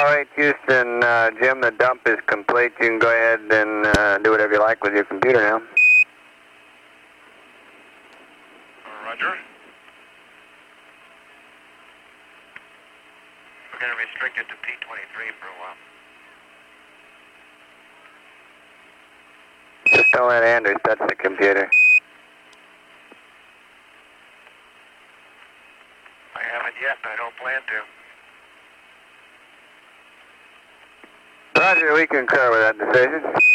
All right, Houston, Jim, the dump is complete. You can go ahead and do whatever you like with your computer now. Roger. We're going to restrict it to P23 for a while. Just don't let Anders touch the computer. I haven't yet, but I don't plan to. Roger, we concur with that decision.